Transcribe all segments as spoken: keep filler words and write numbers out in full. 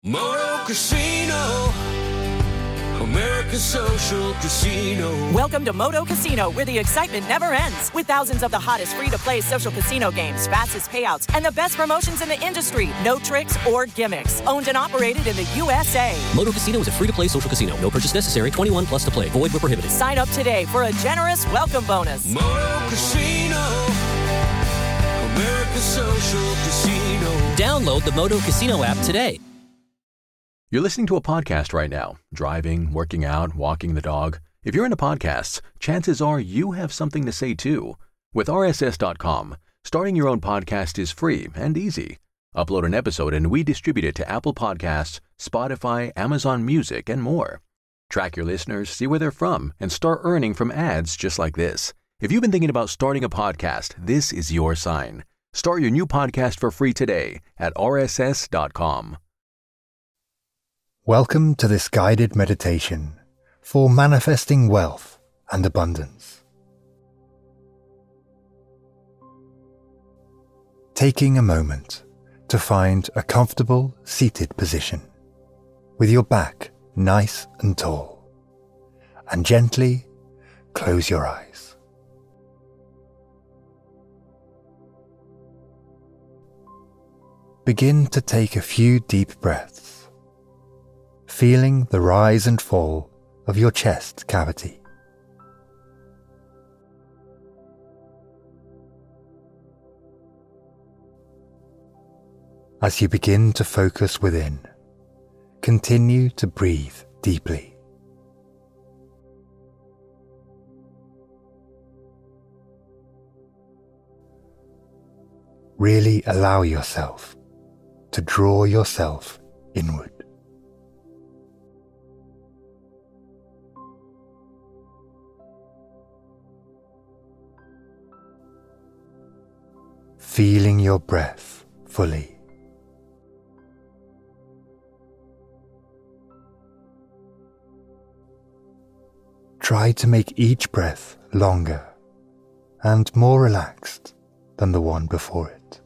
Moto Casino, American Social Casino. Welcome to Moto Casino, where the excitement never ends. With thousands of the hottest free-to-play social casino games, fastest payouts, and the best promotions in the industry. No tricks or gimmicks. Owned and operated in the U S A. Moto Casino is a free-to-play social casino. No purchase necessary. twenty-one plus to play. Void where prohibited. Sign up today for a generous welcome bonus. Moto Casino, American Social Casino. Download the Moto Casino app today. You're listening to a podcast right now, driving, working out, walking the dog. If you're into podcasts, chances are you have something to say too. With R S S dot com, starting your own podcast is free and easy. Upload an episode and we distribute it to Apple Podcasts, Spotify, Amazon Music, and more. Track your listeners, see where they're from, and start earning from ads just like this. If you've been thinking about starting a podcast, this is your sign. Start your new podcast for free today at R S S dot com. Welcome to this guided meditation for manifesting wealth and abundance. Taking a moment to find a comfortable seated position with your back nice and tall, and gently close your eyes. Begin to take a few deep breaths, feeling the rise and fall of your chest cavity. As you begin to focus within, continue to breathe deeply. Really allow yourself to draw yourself inward. Feeling your breath fully. Try to make each breath longer and more relaxed than the one before it.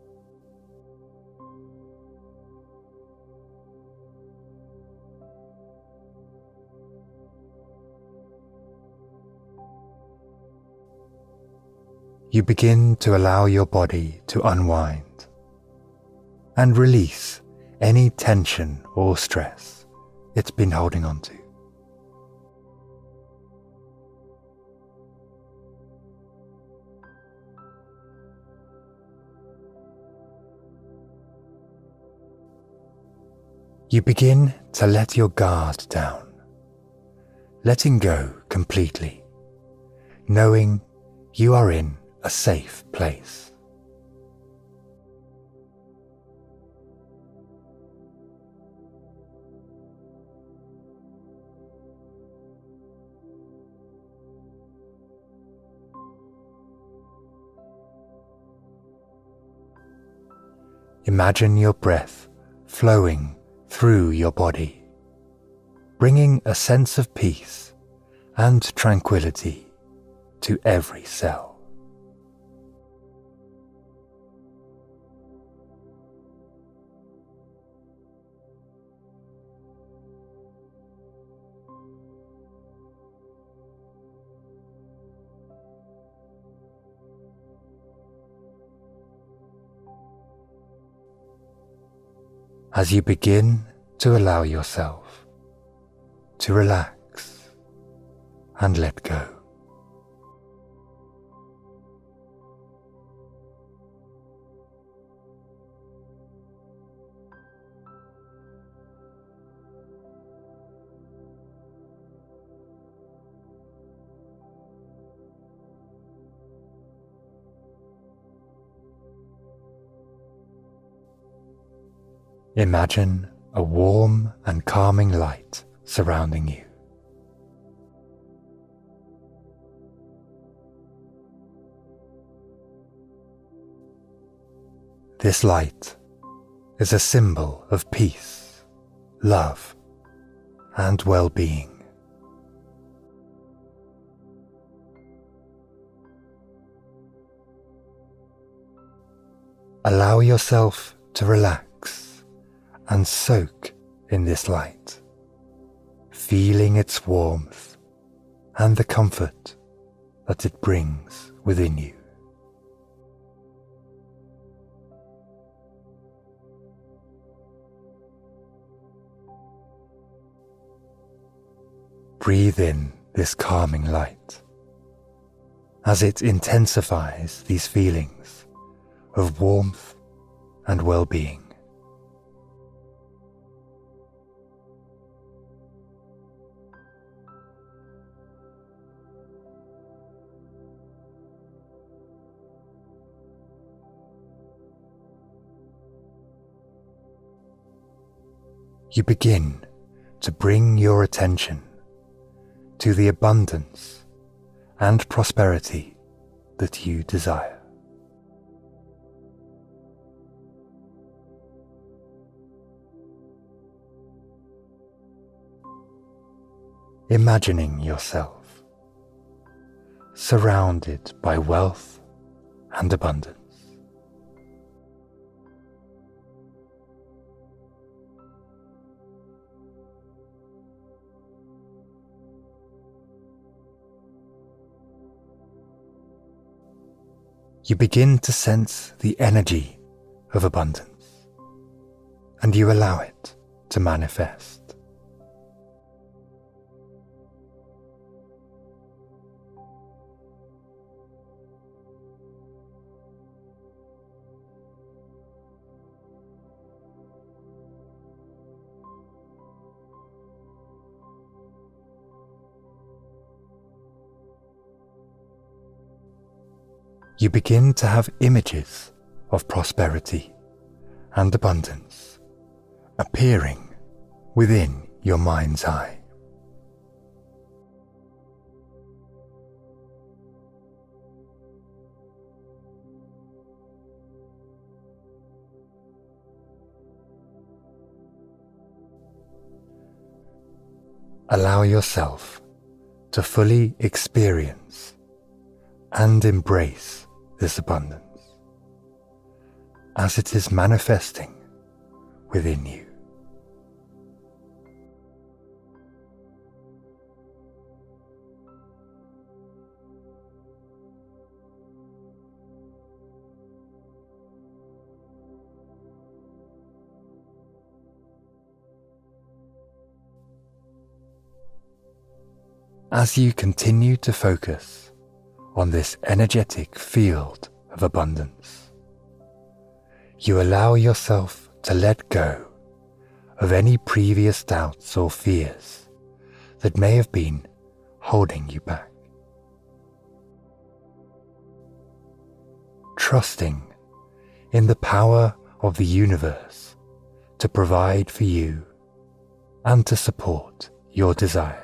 You begin to allow your body to unwind and release any tension or stress it's been holding on to. You begin to let your guard down, letting go completely, knowing you are in a safe place. Imagine your breath flowing through your body, bringing a sense of peace and tranquility to every cell. As you begin to allow yourself to relax and let go. Imagine a warm and calming light surrounding you. This light is a symbol of peace, love, and well-being. Allow yourself to relax and soak in this light, feeling its warmth and the comfort that it brings within you. Breathe in this calming light as it intensifies these feelings of warmth and well-being. You begin to bring your attention to the abundance and prosperity that you desire. Imagining yourself surrounded by wealth and abundance. You begin to sense the energy of abundance, and you allow it to manifest. You begin to have images of prosperity and abundance appearing within your mind's eye. Allow yourself to fully experience and embrace this abundance as it is manifesting within you. As you continue to focus on this energetic field of abundance, you allow yourself to let go of any previous doubts or fears that may have been holding you back. Trusting in the power of the universe to provide for you and to support your desires.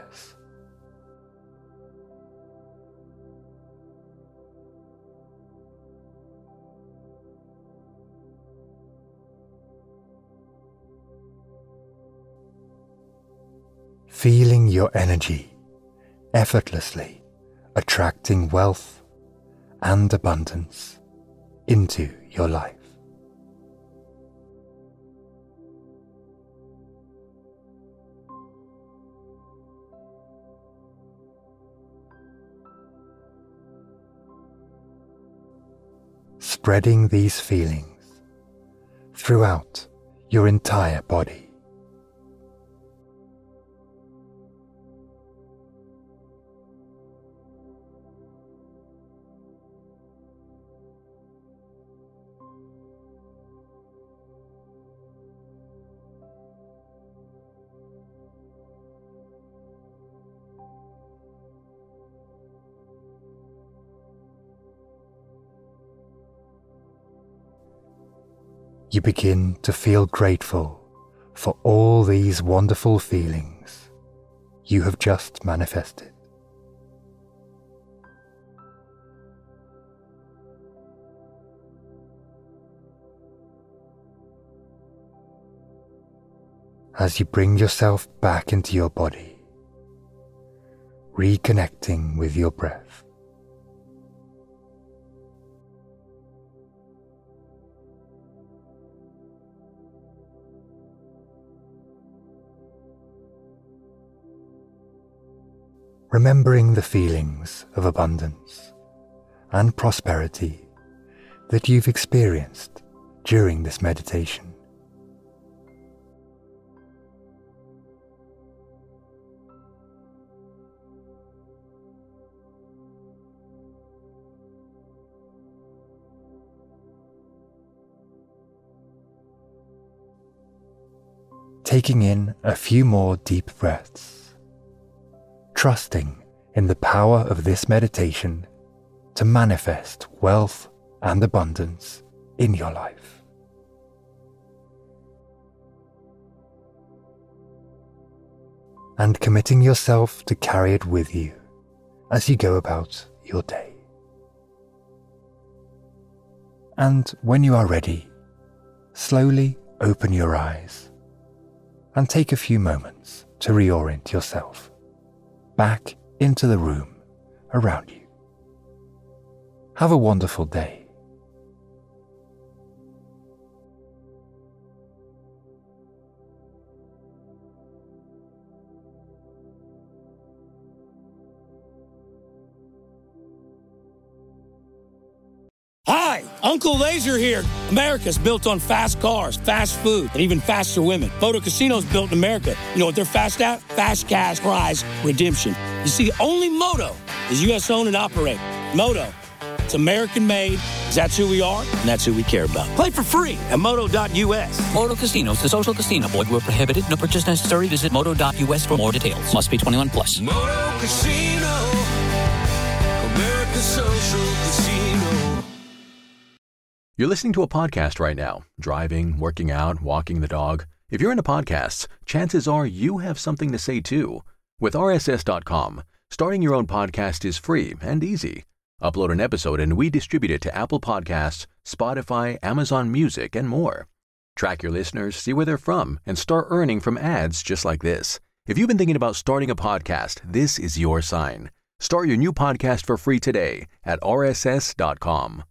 Feeling your energy effortlessly attracting wealth and abundance into your life. Spreading these feelings throughout your entire body. You begin to feel grateful for all these wonderful feelings you have just manifested. As you bring yourself back into your body, reconnecting with your breath. remembering the feelings of abundance and prosperity that you've experienced during this meditation. Taking in a few more deep breaths, trusting in the power of this meditation to manifest wealth and abundance in your life. And committing yourself to carry it with you as you go about your day. And when you are ready, slowly open your eyes and take a few moments to reorient yourself back into the room around you. Have a wonderful day. Hi, Uncle Laser here. America's built on fast cars, fast food, and even faster women. Moto Casino's built in America. You know what they're fast at? Fast cash prize redemption. You see, only Moto is U S owned and operated. Moto, it's American made. That's who we are, and that's who we care about. Play for free at moto dot U S. Moto Casinos, the social casino. Void where prohibited. No purchase necessary. Visit moto dot U S for more details. Must be twenty-one plus. Moto Casino, America's social casino. You're listening to a podcast right now, driving, working out, walking the dog. If you're into podcasts, chances are you have something to say too. With R S S dot com, starting your own podcast is free and easy. Upload an episode and we distribute it to Apple Podcasts, Spotify, Amazon Music, and more. Track your listeners, see where they're from, and start earning from ads just like this. If you've been thinking about starting a podcast, this is your sign. Start your new podcast for free today at R S S dot com.